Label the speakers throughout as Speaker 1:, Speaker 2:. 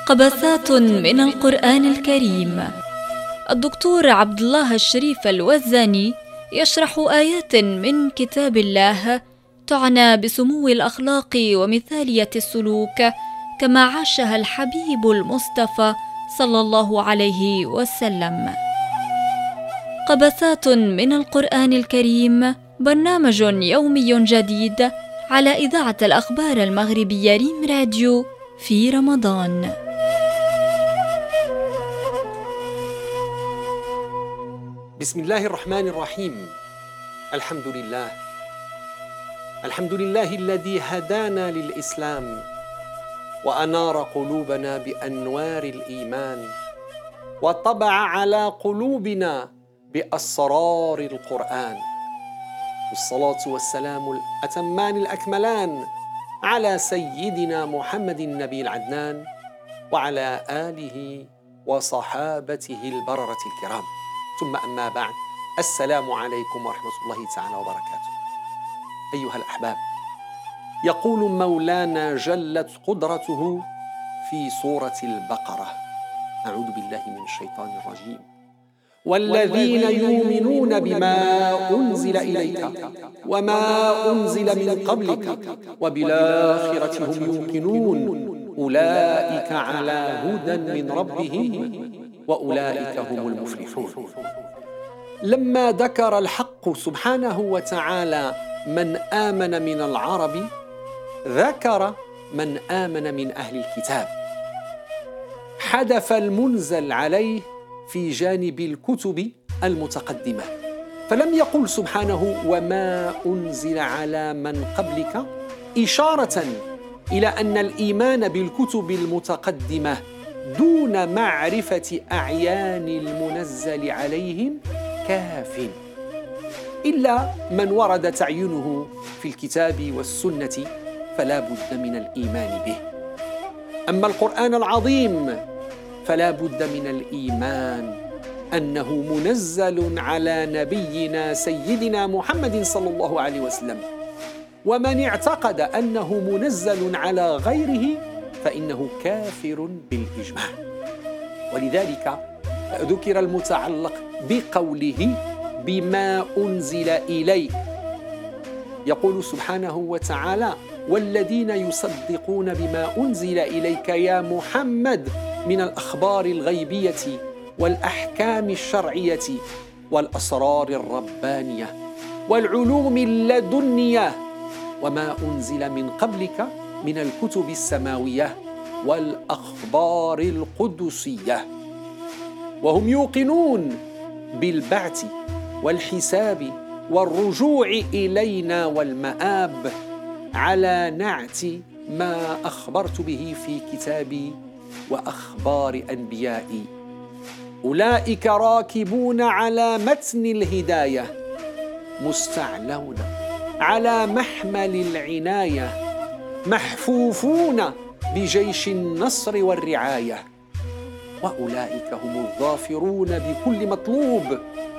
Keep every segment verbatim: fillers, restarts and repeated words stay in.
Speaker 1: قبسات من القرآن الكريم. الدكتور عبد الله الشريف الوزاني يشرح آيات من كتاب الله تعنى بسمو الأخلاق ومثالية السلوك كما عاشها الحبيب المصطفى صلى الله عليه وسلم. قبسات من القرآن الكريم برنامج يومي جديد على إذاعة الأخبار المغربية ريم راديو في رمضان.
Speaker 2: بسم الله الرحمن الرحيم. الحمد لله الحمد لله الذي هدانا للإسلام وأنار قلوبنا بأنوار الإيمان وطبع على قلوبنا بأسرار القرآن، والصلاة والسلام الأتمان الأكملان على سيدنا محمد النبي العدنان وعلى آله وصحابته البررة الكرام، ثم أما بعد، السلام عليكم ورحمة الله تعالى وبركاته. أيها الأحباب، يقول مولانا جلت قدرته في سورة البقرة: أعوذ بالله من الشيطان الرجيم: والذين يؤمنون بما أنزل إليك وما أنزل من قبلك وبالآخرة هم يوقنون أولئك على هدى من ربهم وأولئك هم المفلحون. لما ذكر الحق سبحانه وتعالى من آمن من العرب، ذكر من آمن من أهل الكتاب، حذف المنزل عليه في جانب الكتب المتقدمة، فلم يقل سبحانه وما أنزل على من قبلك، إشارة إلى أن الإيمان بالكتب المتقدمة دون معرفة أعيان المنزل عليهم كاف، إلا من ورد تعيينه في الكتاب والسنة فلا بد من الإيمان به. أما القرآن العظيم فلا بد من الإيمان أنه منزل على نبينا سيدنا محمد صلى الله عليه وسلم، ومن اعتقد أنه منزل على غيره فإنه كافر بالإجماع. ولذلك ذكر المتعلق بقوله بما أنزل إليك، يقول سبحانه وتعالى: والذين يصدقون بما أنزل إليك يا محمد من الأخبار الغيبية والأحكام الشرعية والأسرار الربانية والعلوم اللدنية وما أنزل من قبلك من الكتب السماوية والأخبار القدسية، وهم يوقنون بالبعث والحساب والرجوع إلينا والمآب على نعت ما أخبرت به في كتابي وأخبار أنبيائي. أولئك راكبون على متن الهداية مستعلون على محمل العناية محفوفون بجيش النصر والرعاية، وأولئك هم الظافرون بكل مطلوب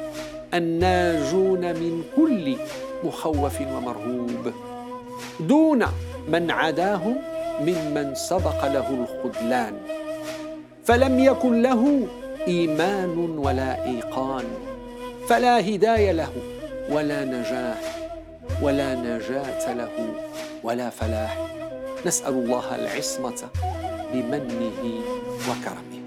Speaker 2: الناجون من كل مخوف ومرهوب دون من عداهم ممن سبق له الخذلان، فلم يكن له إيمان ولا إيقان، فلا هداية له ولا نجاح ولا نجاة له ولا فلاح. نسأل الله العصمة بمنه وكرمه.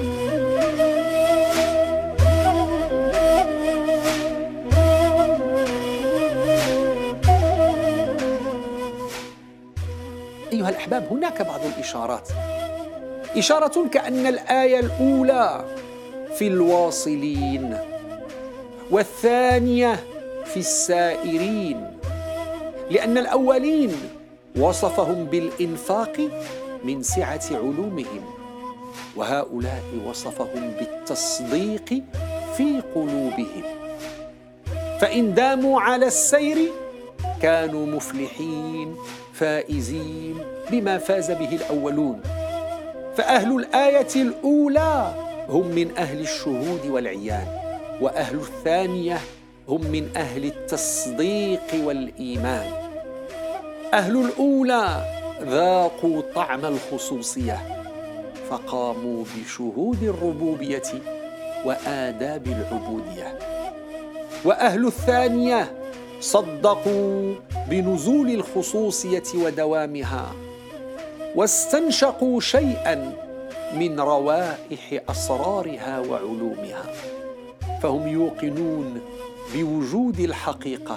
Speaker 2: أيها الأحباب، هناك بعض الإشارات، إشارة كأن الآية الأولى في الواصلين والثانية في السائرين، لأن الأولين وصفهم بالإنفاق من سعة علومهم، وهؤلاء وصفهم بالتصديق في قلوبهم، فإن داموا على السير كانوا مفلحين فائزين بما فاز به الأولون. فأهل الآية الأولى هم من أهل الشهود والعيان، وأهل الثانية هم من أهل التصديق والإيمان. أهل الأولى ذاقوا طعم الخصوصية، فقاموا بشهود الربوبية وآداب العبودية. وأهل الثانية صدقوا بنزول الخصوصية ودوامها، واستنشقوا شيئا من روائح أسرارها وعلومها، فهم يوقنون بوجود الحقيقة،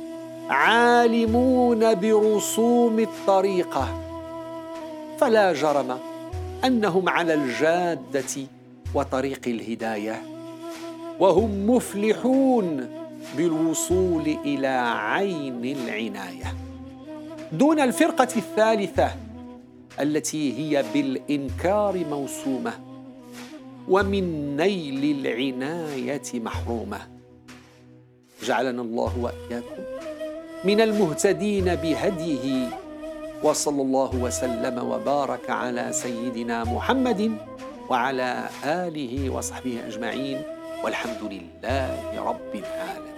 Speaker 2: عالمون برسوم الطريقة، فلا جرم أنهم على الجادة وطريق الهداية، وهم مفلحون بالوصول إلى عين العناية. دون الفرقة الثالثة التي هي بالإنكار موسومة ومن نيل العناية محرومة. جعلنا الله وإياكم من المهتدين بهديه، وصلى الله وسلم وبارك على سيدنا محمد وعلى آله وصحبه أجمعين، والحمد لله رب العالمين.